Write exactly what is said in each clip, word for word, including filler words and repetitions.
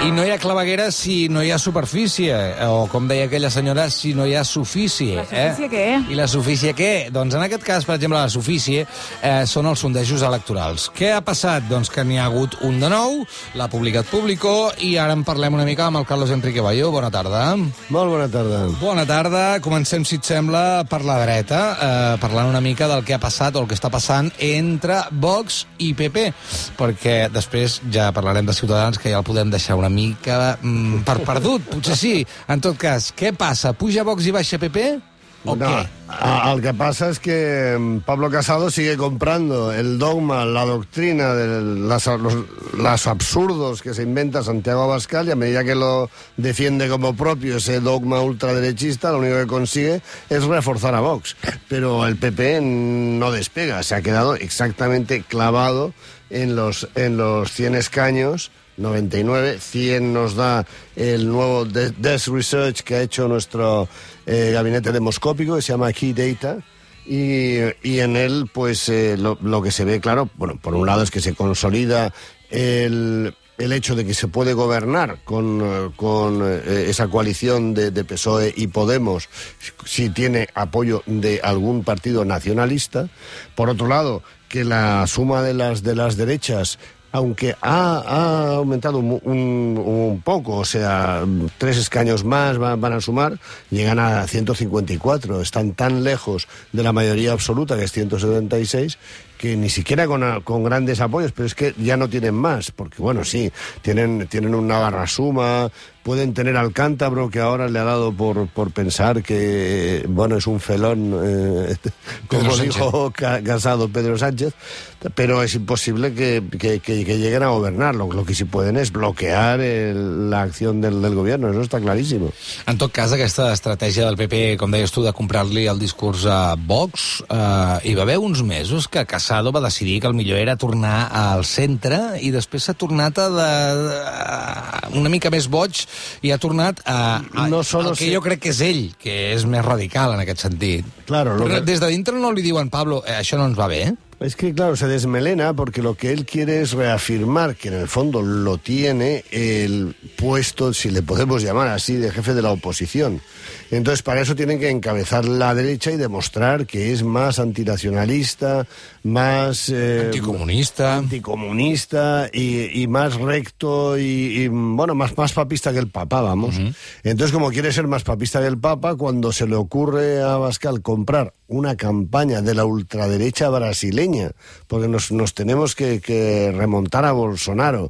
I no hi ha claveguera si no hi ha superfície, o com deia aquella senyora, si no hi ha sufície. La sufície eh? què? I la sufície què? Doncs en aquest cas, per exemple, la sufície eh, són els sondejos electorals. Què ha passat? Doncs que n'hi ha hagut un de nou, l'ha publicat Público, i ara en parlem una mica amb el Carlos Enrique Bayo. Bona tarda. Molt bona tarda. Bona tarda. Comencem, si et sembla, per la dreta, eh, parlant una mica del que ha passat o el que està passant entre Vox i P P, perquè després ja parlarem de Ciutadans, que ja el podem deixar una mica mm, per perdut, potser sí. En tot cas, què passa? Puja Vox i baixa P P? ¿O no, qué? A, lo que pasa es que Pablo Casado sigue comprando el dogma, la doctrina de las, los, los absurdos que se inventa Santiago Abascal, y a medida que lo defiende como propio ese dogma ultraderechista, lo único que consigue es reforzar a Vox. Pero el P P no despega, se ha quedado exactamente clavado en los, en los cien escaños, noventa y nueve, cien nos da el nuevo Desk Research que ha hecho nuestro eh, gabinete demoscópico, que se llama Key Data, y, y en él pues eh, lo, lo que se ve claro, bueno, por un lado es que se consolida el, el hecho de que se puede gobernar con, con eh, esa coalición de, de P S O E y Podemos si tiene apoyo de algún partido nacionalista. Por otro lado, que la suma de las, de las derechas, aunque ha, ha aumentado un, un, un poco, o sea, tres escaños más van, van a sumar, llegan a ciento cincuenta y cuatro, están tan lejos de la mayoría absoluta, que es ciento setenta y seis, que ni siquiera con, con grandes apoyos, pero es que ya no tienen más, porque bueno, sí, tienen, tienen una barra suma, pueden tener al cántabro, que ahora le ha dado por, por pensar que, bueno, es un felón, eh, como dijo Casado Pedro Sánchez, pero es imposible que, que, que, que lleguen a gobernar. Lo, lo que sí pueden es bloquear el, la acción del, del gobierno, eso está clarísimo. En tot cas, aquesta estratègia del P P, com deies tu, de comprar-li el discurs a Vox, eh, hi va haver uns mesos que Casado va decidir que el millor era tornar al centre, i després s'ha tornat a, de, a una mica més boig, i ha tornat a, a no solo el que si... jo crec que és ell, que és més radical en aquest sentit. Claro, Però que... des de dintre no li diuen, Pablo, eh, això no ens va bé, eh? Es que, claro, se desmelena porque lo que él quiere es reafirmar que en el fondo lo tiene el puesto, si le podemos llamar así, de jefe de la oposición. Entonces, para eso tienen que encabezar la derecha y demostrar que es más antinacionalista, más... Eh, anticomunista. Anticomunista y, y más recto y, y bueno, más, más papista que el Papa, vamos. Uh-huh. Entonces, como quiere ser más papista que el Papa, cuando se le ocurre a Abascal comprar una campaña de la ultraderecha brasileña, porque nos, nos tenemos que, que remontar a Bolsonaro,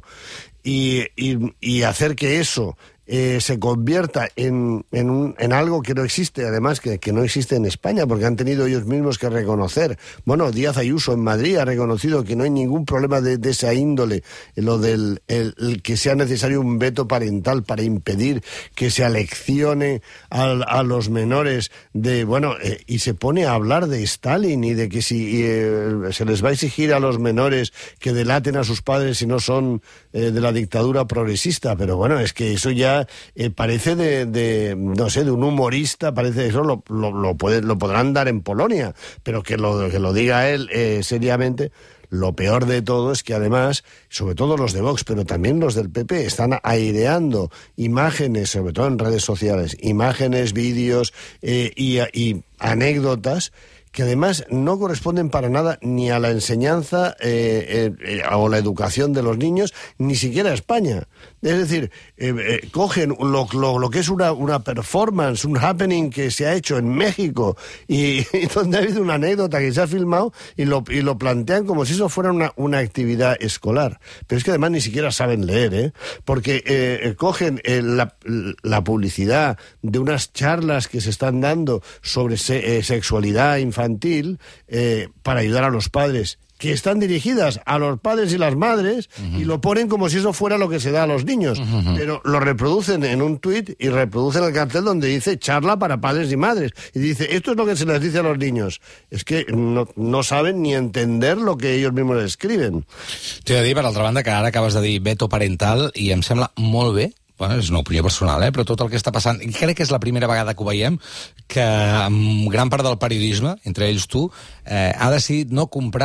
y, y, y hacer que eso eh, se convierta en, en, un, en algo que no existe, además que, que no existe en España, porque han tenido ellos mismos que reconocer. Bueno, Díaz Ayuso en Madrid ha reconocido que no hay ningún problema de, de esa índole, lo del el, el que sea necesario un veto parental para impedir que se aleccione a, a los menores de, bueno, eh, y se pone a hablar de Stalin y de que si eh, se les va a exigir a los menores que delaten a sus padres si no son eh, de la dictadura progresista, pero bueno, es que eso ya Eh, parece de, de, no sé, de un humorista, parece eso lo, lo, lo, puede, lo podrán dar en Polonia, pero que lo, que lo diga él eh, seriamente. Lo peor de todo es que además, sobre todo los de Vox, pero también los del P P, están aireando imágenes, sobre todo en redes sociales, imágenes, vídeos eh, y, y anécdotas que además no corresponden para nada ni a la enseñanza eh, eh, o la educación de los niños, ni siquiera a España. Es decir, eh, eh, cogen lo, lo, lo que es una, una performance, un happening que se ha hecho en México y, y donde ha habido una anécdota que se ha filmado y lo, y lo plantean como si eso fuera una, una actividad escolar. Pero es que además ni siquiera saben leer, ¿eh? Porque eh, cogen eh, la, la publicidad de unas charlas que se están dando sobre se, eh, sexualidad infantil, infantil eh, para ayudar a los padres, que están dirigidas a los padres y las madres, uh-huh. y lo ponen como si eso fuera lo que se da a los niños, uh-huh. pero lo reproducen en un tuit y reproducen el cartel donde dice charla para padres y madres, y dice, esto es lo que se les dice a los niños. Es que no, no saben ni entender lo que ellos mismos escriben. T'he de dir, per altra banda, que ara acabes de dir veto parental, i em sembla molt bé. Bueno, és una opinió personal, eh? Però tot el que està passant, i crec que és la primera vegada que ho veiem, que gran part del periodisme, entre ells tu, eh, ha decidit no comprar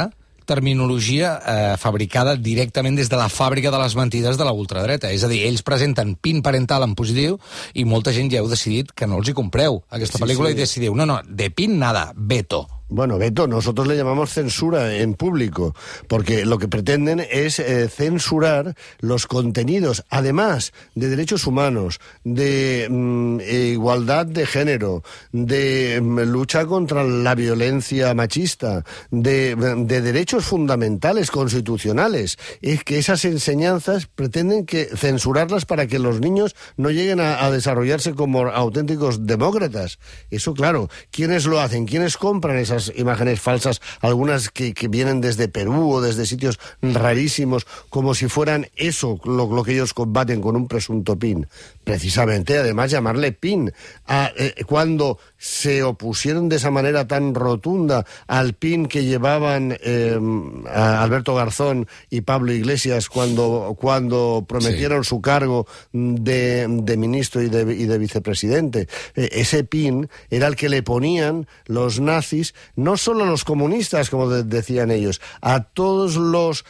terminologia eh, fabricada directament des de la fàbrica de les mentides de la ultradreta. És a dir, ells presenten PIN parental en positiu i molta gent ja heu decidit que no els hi compreu aquesta sí, pel·lícula sí. i decidiu, no, no, de PIN nada, veto. Bueno, veto, nosotros le llamamos censura en público, porque lo que pretenden es eh, censurar los contenidos, además de derechos humanos, de mm, igualdad de género, de mm, lucha contra la violencia machista, de, de derechos fundamentales constitucionales. Es que esas enseñanzas pretenden que censurarlas para que los niños no lleguen a, a desarrollarse como auténticos demócratas. Eso, claro, ¿quiénes lo hacen? ¿Quiénes compran esas imágenes falsas, algunas que, que vienen desde Perú o desde sitios rarísimos, como si fueran eso lo, lo que ellos combaten con un presunto PIN? Precisamente, además, llamarle PIN. A, eh, cuando se opusieron de esa manera tan rotunda al PIN que llevaban eh, a Alberto Garzón y Pablo Iglesias cuando, cuando prometieron sí. su cargo de, de ministro y de, y de vicepresidente. Eh, ese PIN era el que le ponían los nazis, no solo a los comunistas, como de, decían ellos, a todos los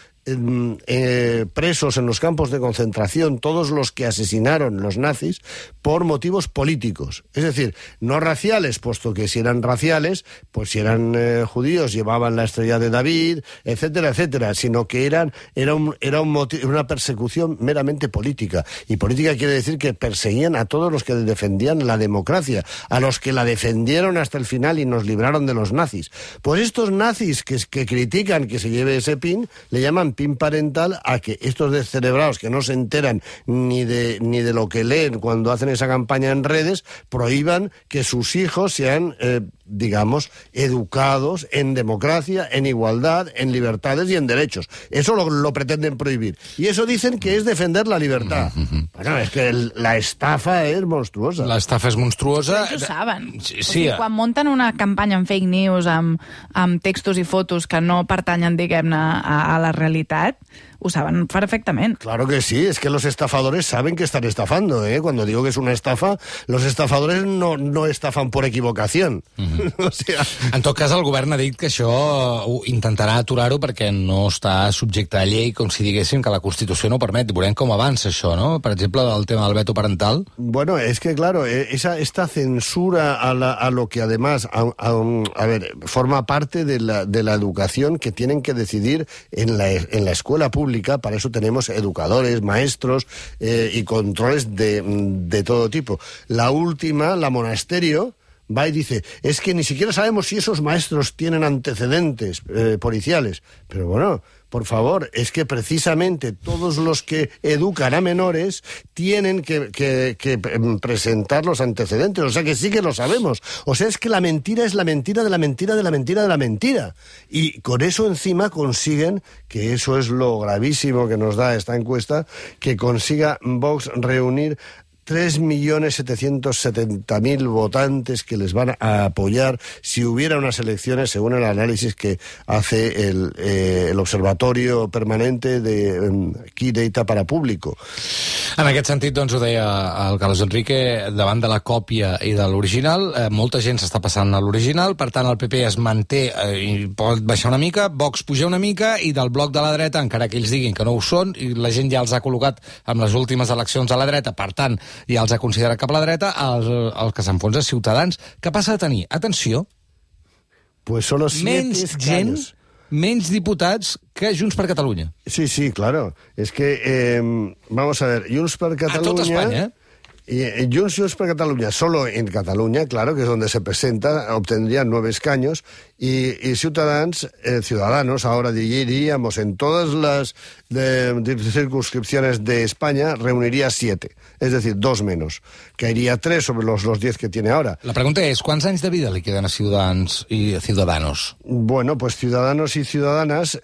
Eh, presos en los campos de concentración, todos los que asesinaron los nazis por motivos políticos, es decir, no raciales, puesto que si eran raciales, pues si eran eh, judíos llevaban la estrella de David, etcétera, etcétera, sino que eran era un, era un motivo, una persecución meramente política, y política quiere decir que perseguían a todos los que defendían la democracia, a los que la defendieron hasta el final y nos libraron de los nazis. Pues estos nazis que, que critican que se lleve ese PIN, le llaman PIN parental a que estos descerebrados que no se enteran ni de, ni de lo que leen cuando hacen esa campaña en redes, prohíban que sus hijos sean, eh, digamos, educados en democracia, en igualdad, en libertades y en derechos. Eso lo, lo pretenden prohibir. Y eso dicen que es defender la libertad. Mm-hmm. Bueno, es que el, la estafa és monstruosa. La estafa és monstruosa. Ells ho saben. Sí, o sigui, quan munten una campanya en fake news amb, amb textos i fotos que no pertanyen, diguem-ne, a, a la realitat, ho saben perfectament. Claro que sí, es que los estafadores saben que están estafando, ¿eh? Cuando digo que es una estafa, los estafadores no, no estafan por equivocación. Mm-hmm. O sea... En tot cas, el govern ha dit que això intentarà aturar-ho perquè no està subjecte a llei, com si diguéssim que la Constitució no ho permet. Veurem com avança això, ¿no? Per exemple, el tema del veto parental. Bueno, es que claro, esa, esta censura a, la, a lo que además, a, a, a ver, forma parte de la, de la educación que tienen que decidir en la, en la escuela pública. Para eso tenemos educadores, maestros eh, y controles de, de todo tipo. La última, la Monasterio, va y dice, es que ni siquiera sabemos si esos maestros tienen antecedentes eh, policiales. Pero bueno, por favor, es que precisamente todos los que educan a menores tienen que, que, que presentar los antecedentes, o sea que sí que lo sabemos. O sea, es que la mentira es la mentira de la mentira de la mentira de la mentira. Y con eso encima consiguen, que eso es lo gravísimo que nos da esta encuesta, que consiga Vox reunir tres millones setecientos setenta mil votantes que les van a apoyar si hubiera unas elecciones, según el análisis que hace el, eh, el Observatorio Permanente de um, Key Data para Público. En aquest sentit, doncs, ho deia el Carlos Enrique, davant de la còpia i de l'original, eh, molta gent s'està passant a l'original, per tant el P P es manté eh, i pot baixar una mica, Vox puja una mica, i del bloc de la dreta, encara que ells diguin que no ho són, i la gent ja els ha col·locat amb les últimes eleccions a la dreta, per tant, ja els ha considerat cap a la dreta, el, el que s'enfonsa Ciutadans, que passa a tenir, atenció, pues solo menys gent, menys diputats que Junts per Catalunya. Sí, sí, claro. Es que, eh, vamos a ver, Junts per Catalunya... A tot Espanya, eh? Y Junts, Junts per Catalunya, solo en Cataluña, claro, que es donde se presenta, obtendrían nueve escaños, y, y Ciudadanos, eh, Ciudadanos, ahora diríamos, en todas las de, de circunscripciones de España, reuniría siete, es decir, dos menos. Caería tres sobre los, los diez que tiene ahora. La pregunta és, quants anys de vida li queden a Ciudadanos y Ciudadanos? Bueno, pues Ciudadanos y Ciudadanas,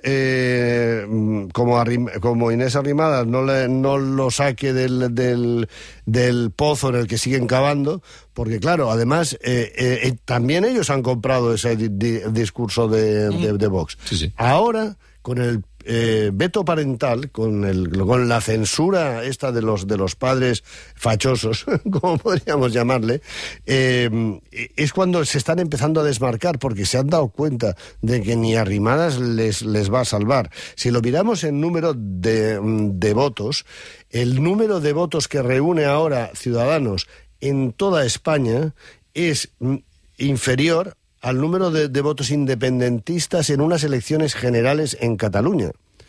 eh, como, Arrim, como Inés Arrimadas no, le, no lo saque del... del del pozo en el que siguen cavando, porque claro, además eh, eh, también ellos han comprado ese di di discurso de, de, de Vox. Sí, sí. Ahora con el Eh, veto parental, con, el, con la censura esta de los, de los padres fachosos, como podríamos llamarle, eh, es cuando se están empezando a desmarcar, porque se han dado cuenta de que ni Arrimadas les, les va a salvar. Si lo miramos en número de, de votos, el número de votos que reúne ahora Ciudadanos en toda España es inferior al número de, de votos independentistas en unas elecciones generales en Cataluña.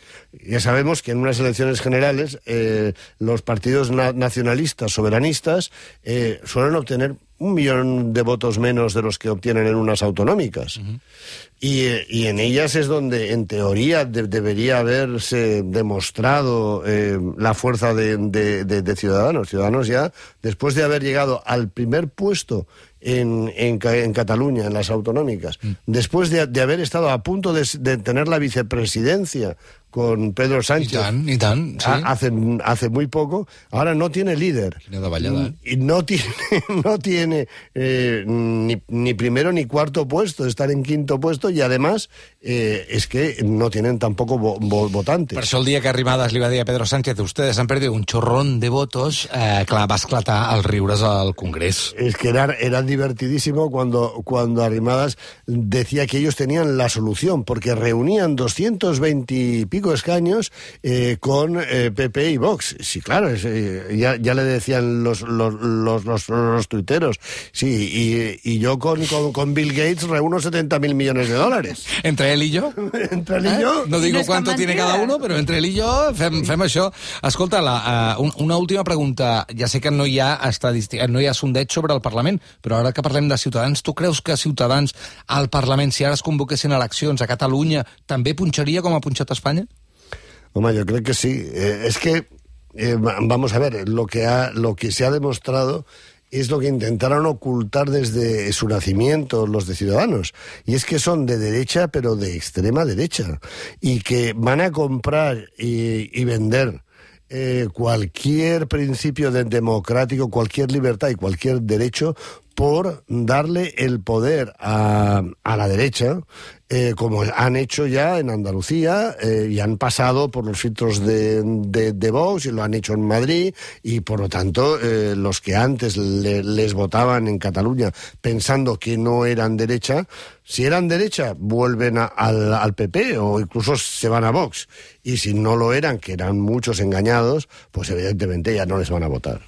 Ya sabemos que en unas elecciones generales eh, los partidos na nacionalistas, soberanistas, eh, suelen obtener un millón de votos menos de los que obtienen en unas autonómicas. Uh-huh. y, y en ellas es donde, en teoría, de debería haberse demostrado eh, la fuerza de, de, de, de Ciudadanos. Ciudadanos ya, después de haber llegado al primer puesto en, en, en Cataluña, en las autonómicas, uh-huh. después de, de haber estado a punto de, de tener la vicepresidencia con Pedro Sánchez, y tan, y tan, sí. hace, hace muy poco, ahora no tiene líder. Davallada, ¿eh? Y no tiene, no tiene eh, ni, ni primero ni cuarto puesto, estar en quinto puesto, y además eh, es que no tienen tampoco vo, vo, votantes. Per això el dia que Arrimadas li va dir a Pedro Sánchez, ustedes han perdido un chorrón de votos, eh, clar, va esclatar els riures al Congrés. Es que era, era divertidísimo cuando, cuando Arrimadas decía que ellos tenían la solución, porque reunían doscientos veinte y pico escaños eh, con eh, P P y Vox. Sí, claro, es, eh, ya, ya le decían los, los, los, los, los tuiteros. Sí, y, y yo con, con, con Bill Gates reúno setenta mil millones de dólares. ¿Entre él y yo? Entre él y yo. Eh? No digo no cuánto tiene cada uno, però entre él y yo fem, fem això. Escolta, la, uh, una última pregunta. Ja sé que no hi ha estadística, no hi ha sondeig sobre el Parlament, però ara que parlem de Ciutadans, tu creus que Ciutadans al Parlament, si ara es convoquessin eleccions a Catalunya, també punxaria com ha punxat a Espanya? Home, yo creo que sí. Eh, es que, eh, vamos a ver, lo que, ha, lo que se ha demostrado es lo que intentaron ocultar desde su nacimiento los de Ciudadanos. Y es que son de derecha, pero de extrema derecha. Y que van a comprar y, y vender eh, cualquier principio de democrático, cualquier libertad y cualquier derecho por darle el poder a, a la derecha, eh, como han hecho ya en Andalucía, eh, y han pasado por los filtros de, de, de Vox, y lo han hecho en Madrid, y por lo tanto eh, los que antes le, les votaban en Cataluña pensando que no eran derecha, si eran derecha vuelven a, al, al P P o incluso se van a Vox, y si no lo eran, que eran muchos engañados, pues evidentemente ya no les van a votar.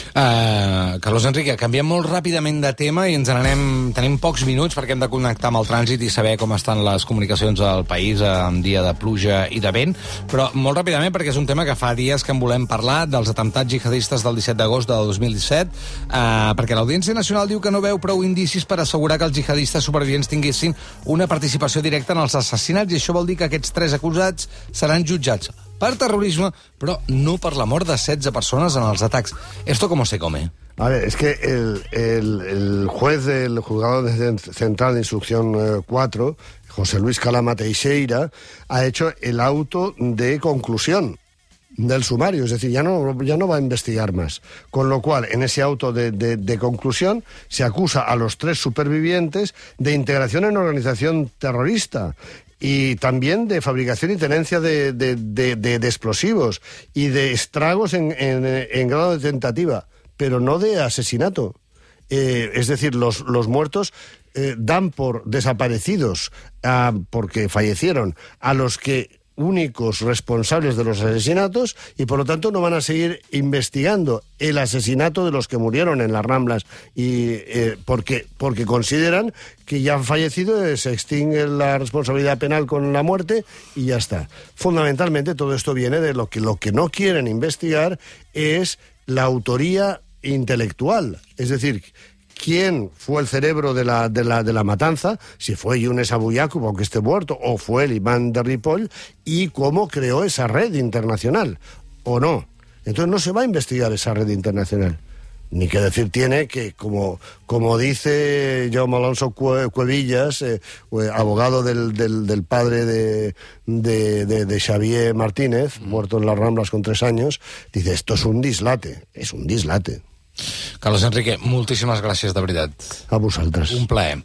Uh, Carlos Enrique, canviem molt ràpidament de tema i ens n'anem, tenim pocs minuts perquè hem de connectar amb el trànsit i saber com estan les comunicacions al país en dia de pluja i de vent, però molt ràpidament perquè és un tema que fa dies que en volem parlar, dels atemptats jihadistes del disset d'agost de dos mil disset, uh, perquè l'Audiència Nacional diu que no veu prou indicis per assegurar que els jihadistes supervivents tinguessin una participació directa en els assassinats, i això vol dir que aquests tres acusats seran jutjats per terrorisme, però no per la mort de setze persones en els atacs. ¿Esto cómo se come? A ver, es que el, el, el juez del Juzgado Central de Instrucción eh, cuatro, José Luis Calama Teixeira, ha hecho el auto de conclusión del sumario, es decir, ya no, ya no va a investigar más. Con lo cual, en ese auto de, de, de conclusión, se acusa a los tres supervivientes de integración en organización terrorista, y también de fabricación y tenencia de, de, de, de, de explosivos y de estragos en, en, en grado de tentativa, pero no de asesinato. Eh, es decir, los, los muertos eh, dan por desaparecidos ah, porque fallecieron a los que únicos responsables de los asesinatos, y por lo tanto no van a seguir investigando el asesinato de los que murieron en las Ramblas, y eh, porque, porque consideran que ya han fallecido, eh, se extingue la responsabilidad penal con la muerte y ya está. Fundamentalmente todo esto viene de lo que, lo que no quieren investigar es la autoría intelectual, es decir, quién fue el cerebro de la, de la, de la matanza, si fue Younes Abu Yaqub, aunque esté muerto, o fue el imán de Ripoll, y cómo creó esa red internacional, o no. Entonces no se va a investigar esa red internacional. Ni que decir tiene que, como, como dice Jaume Alonso Cuevillas, eh, abogado del, del, del padre de, de, de, de Xavier Martínez, muerto en las Ramblas con tres años, dice, esto es un dislate, és un dislate. Carlos Enrique, moltíssimes gràcies, de veritat. A vosaltres. Un plaer.